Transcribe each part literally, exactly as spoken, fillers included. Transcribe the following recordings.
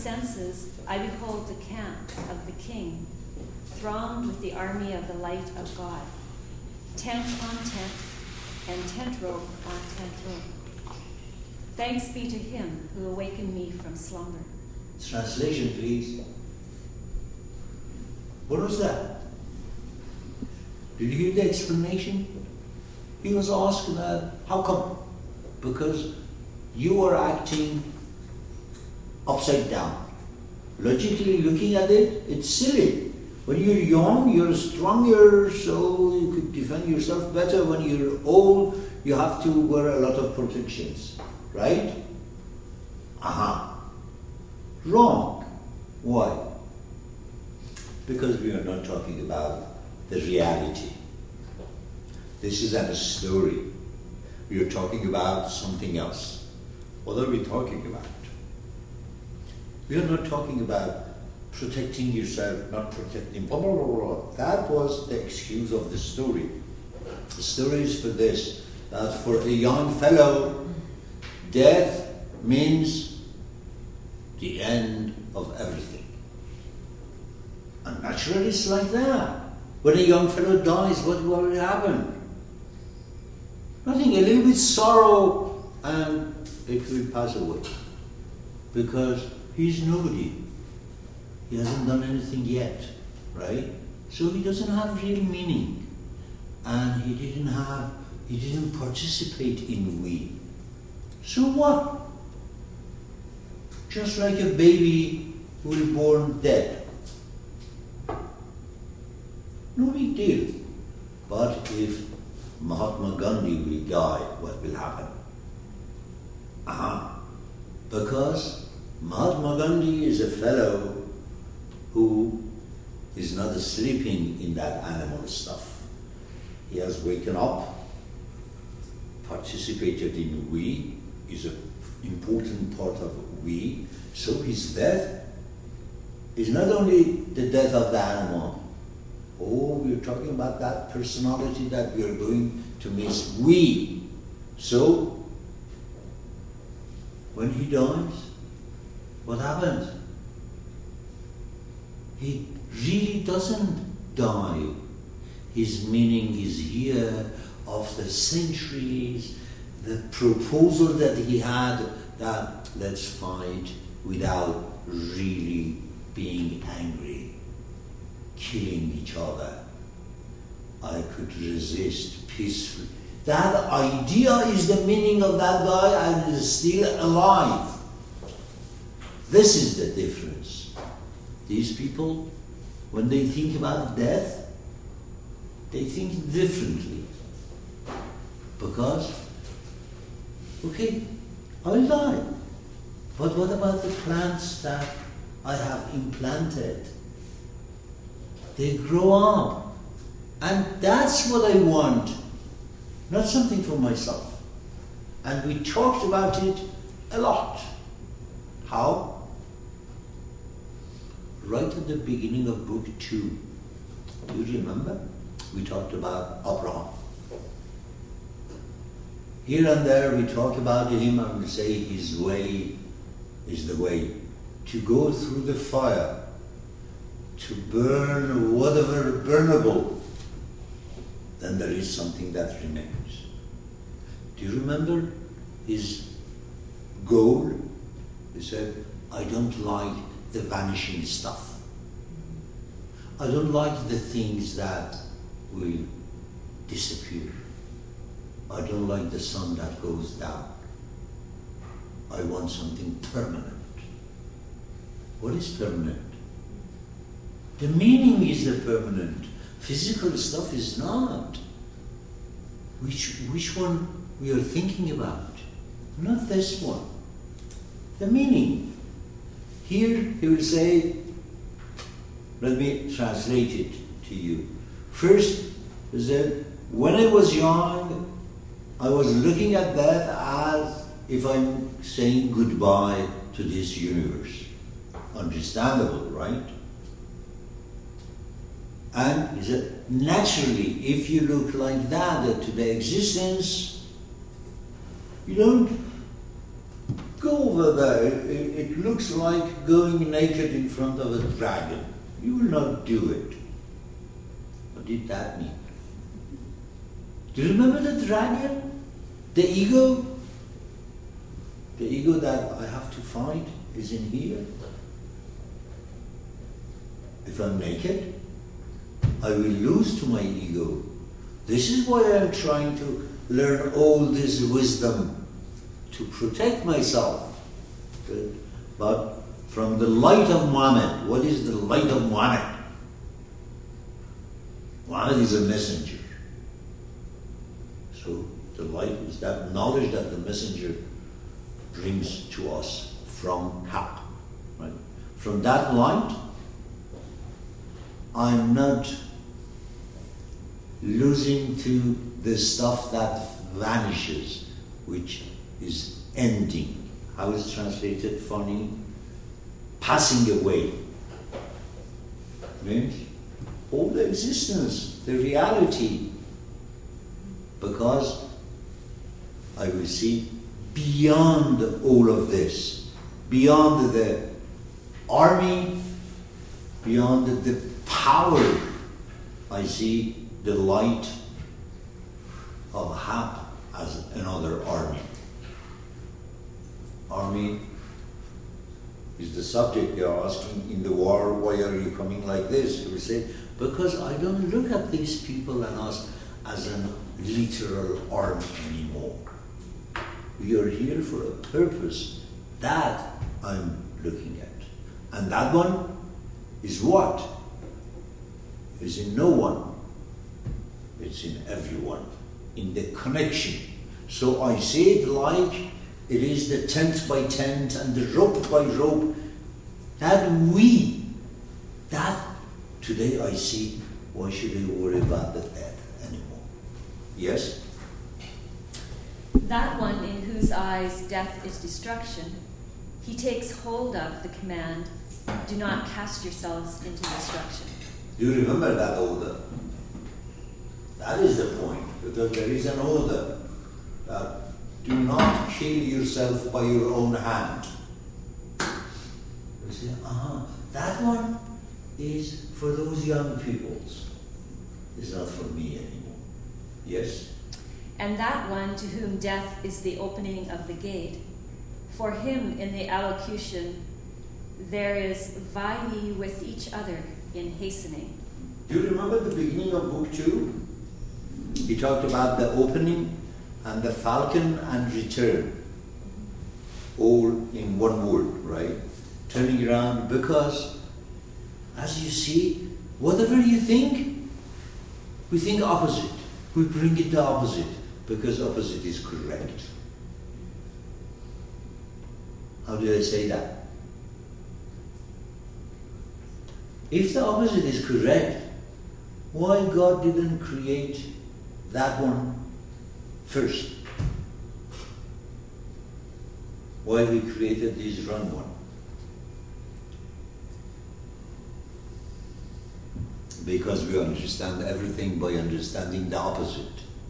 senses, I behold the camp of the King, thronged with the army of the light of God, tent on tent, and tent rope on tent rope. Thanks be to him who awakened me from slumber. Translation, please. What was that? Did you hear the explanation? He was asking her, how come? Because you are acting upside down. Logically looking at it, it's silly. When you're young, you're stronger, so you could defend yourself better. When you're old, you have to wear a lot of protections, right? Aha. Wrong. Why? Because we are not talking about the reality. This is a story. We are talking about something else. What are we talking about? We are not talking about protecting yourself, not protecting, blah, blah, blah, blah. That was the excuse of the story. The story is for this, that for a young fellow, death means the end of everything. And naturally it's like that. When a young fellow dies, what will happen? Nothing, a little bit sorrow, and it will pass away. Because he's nobody. He hasn't done anything yet, right? So he doesn't have real meaning. And he didn't have, he didn't participate in we. So what? Just like a baby who is born dead. No big deal. But if Mahatma Gandhi will die, what will happen? Uh-huh. Because Mahatma Gandhi is a fellow who is not sleeping in that animal stuff. He has waken up, participated in we, is an important part of we, so his death is not only the death of the animal. Oh, we're talking about that personality that we are going to miss. We. So, when he dies, what happens? He really doesn't die. His meaning is here after centuries. The proposal that he had that let's fight without really being angry, killing each other. I could resist peacefully. That idea is the meaning of that guy and is still alive. This is the difference. These people, when they think about death, they think differently. Because, okay, I'll die. But what about the plants that I have implanted? They grow up. And that's what I want. Not something for myself. And we talked about it a lot. How? Right at the beginning of book two. Do you remember? We talked about Abraham. Here and there we talk about him and we say his way is the way to go through the fire, to burn whatever burnable, then there is something that remains. Do you remember his goal? He said, I don't like the vanishing stuff. I don't like the things that will disappear. I don't like the sun that goes down. I want something permanent. What is permanent? The meaning is the permanent. Physical stuff is not. Which, which one we are thinking about? Not this one. The meaning. Here he will say, let me translate it to you. First, he said, when I was young, I was looking at that as if I'm saying goodbye to this universe. Understandable, right? And he said, naturally, if you look like that to the existence, you don't go over there. It, it looks like going naked in front of a dragon. You will not do it. What did that mean? Do you remember the dragon? The ego? The ego that I have to fight is in here. If I'm naked, I will lose to my ego. This is why I'm trying to learn all this wisdom to protect myself. But from the light of Muhammad, what is the light of Muhammad? Muhammad is a messenger. So the light is that knowledge that the messenger brings to us from Haqq. Right? From that light, I'm not losing to the stuff that vanishes, which is ending. How is translated funny? Passing away. Means all the existence, the reality. Because I will see beyond all of this, beyond the army, beyond the power, I see the light of Haqq as another army. Army is the subject. They are asking in the war, why are you coming like this? You will say, because I don't look at these people and us as a literal army anymore. We are here for a purpose. That I'm looking at. And that one is what? Is in no one. It's in everyone. In the connection. So I say it like it is the tent by tent and the rope by rope. That we, that today I see, why should I worry about the death anymore? Yes? That one in whose eyes death is destruction, he takes hold of the command, do not cast yourselves into destruction. Do you remember that order? That is the point, because there is an order that do not kill yourself by your own hand. You say, uh-huh, that one is for those young peoples. It's not for me anymore. Yes? And that one to whom death is the opening of the gate, for him in the allocution there is vie ye with each other in hastening. Do you remember the beginning of book two? He talked about the opening and the falcon and return, all in one word, right? Turning around, because as you see, whatever you think, we think opposite. We bring it to opposite, because opposite is correct. How do I say that? If the opposite is correct, why God didn't create that one first? Why He created this wrong one? Because we understand everything by understanding the opposite.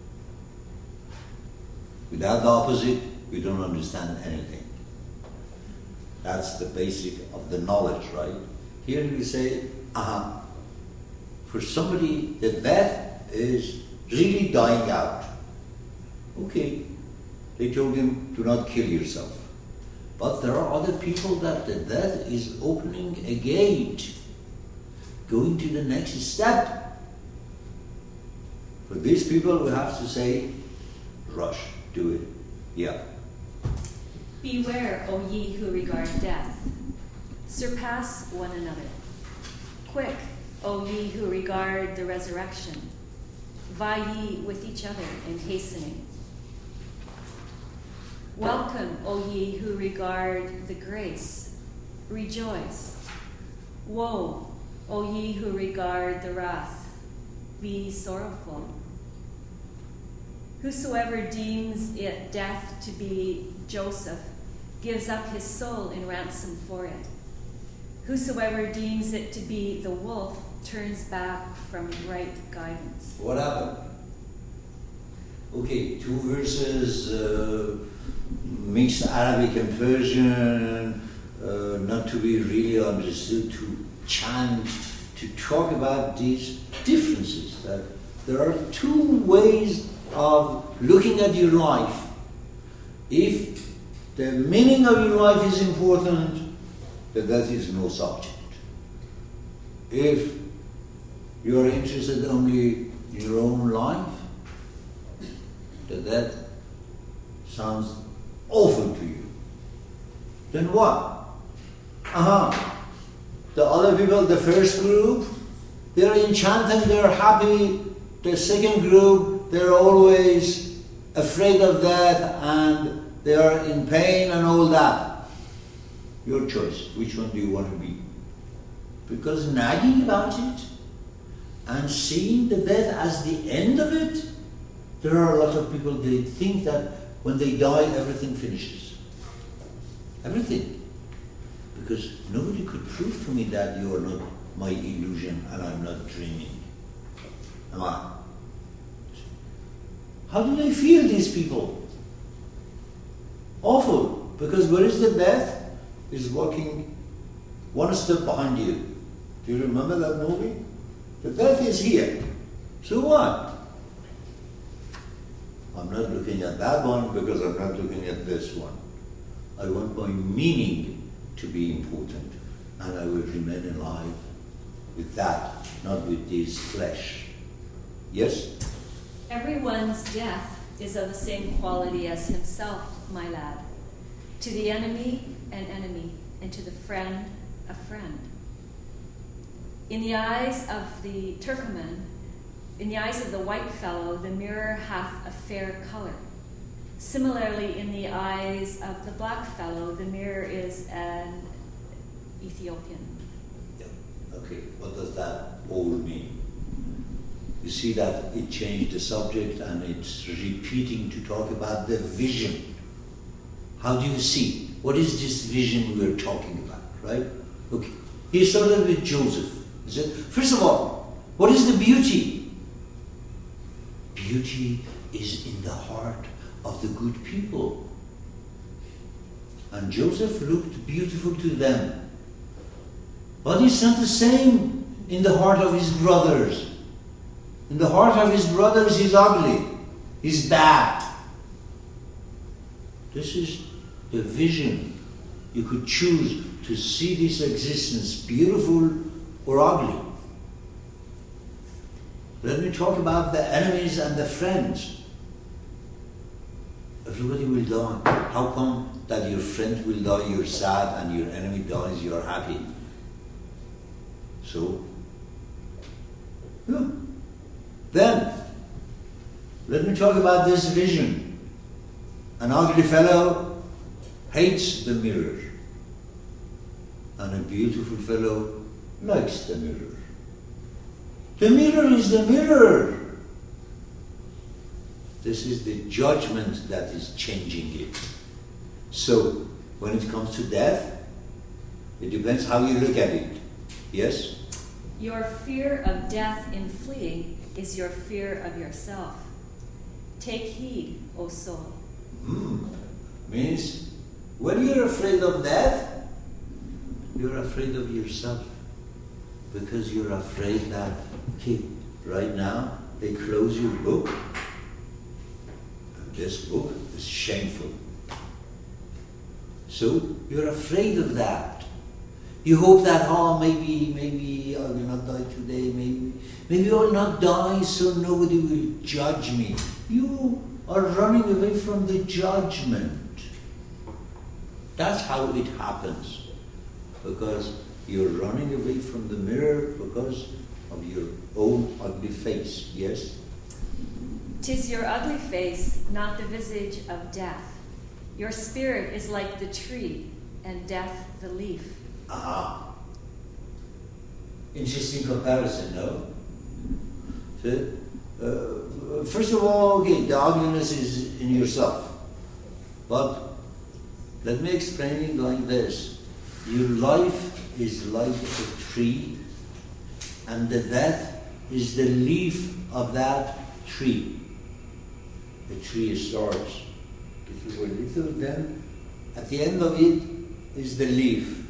Without the opposite, we don't understand anything. That's the basic of the knowledge, right? Here we say, uh-huh. For somebody, the death is really dying out. Okay. They told him, do not kill yourself. But there are other people that the death is opening a gate, going to the next step. For these people, we have to say, rush, do it. Yeah. Beware, O ye who regard death. Surpass one another. Quick, O ye who regard the resurrection. Vie ye with each other in hastening. Welcome, O ye who regard the grace. Rejoice. Woe, O ye who regard the wrath. Be sorrowful. Whosoever deems it death to be Joseph gives up his soul in ransom for it. Whosoever deems it to be the wolf turns back from right guidance. What happened? Okay, two verses uh, mixed Arabic and Persian, uh, not to be really understood, to chant, to talk about these differences, that there are two ways of looking at your life. If the meaning of your life is important, then that is no subject. If you are interested only in your own life, then that sounds awful to you. Then what? Uh-huh. The other people, the first group, they're enchanted, they're happy. The second group, they're always afraid of death and they are in pain and all that. Your choice. Which one do you want to be? Because nagging about it and seeing the death as the end of it, there are a lot of people, they think that when they die, everything finishes. Everything. Because nobody could prove to me that you are not my illusion and I'm not dreaming. Am I? How do they feel, these people? Awful. Because where is the death? Is walking one step behind you. Do you remember that movie? The death is here. So what? I'm not looking at that one because I'm not looking at this one. I want my meaning to be important, and I will remain alive with that, not with this flesh. Yes? Everyone's death is of the same quality as himself, my lad. To the enemy, an enemy, and to the friend, a friend. In the eyes of the Turkoman, in the eyes of the white fellow, the mirror hath a fair color. Similarly, in the eyes of the black fellow, the mirror is an Ethiopian. Yeah. Okay, what does that all mean? You see that it changed the subject and it's repeating to talk about the vision. How do you see? What is this vision we're talking about, right? Okay. He started with Joseph. He said, first of all, what is the beauty? Beauty is in the heart of the good people. And Joseph looked beautiful to them. But it's not the same in the heart of his brothers. In the heart of his brothers, he's ugly. He's bad. This is the vision. You could choose to see this existence beautiful or ugly. Let me talk about the enemies and the friends. Everybody will die. How come that your friend will die, you're sad, and your enemy dies, you're happy? So, yeah. Then, let me talk about this vision. An ugly fellow hates the mirror, and a beautiful fellow likes the mirror. The mirror is the mirror. This is the judgment that is changing it. So, when it comes to death, it depends how you look at it. Yes? Your fear of death in fleeing is your fear of yourself. Take heed, O soul. Mm. Means, when you're afraid of death, you're afraid of yourself. Because you're afraid that, okay, right now, they close your book. And this book is shameful. So, you're afraid of that. You hope that, oh, maybe, maybe I will not die today, maybe, maybe I will not die so nobody will judge me. You are running away from the judgment. That's how it happens. Because you're running away from the mirror because of your own ugly face, yes? 'Tis your ugly face, not the visage of death. Your spirit is like the tree, and death the leaf. Aha. Interesting comparison, no? So, uh, first of all, okay, the ugliness is in yourself. But let me explain it like this. Your life is like a tree, and the death is the leaf of that tree. The tree starts little by little. Then, at the end of it, is the leaf.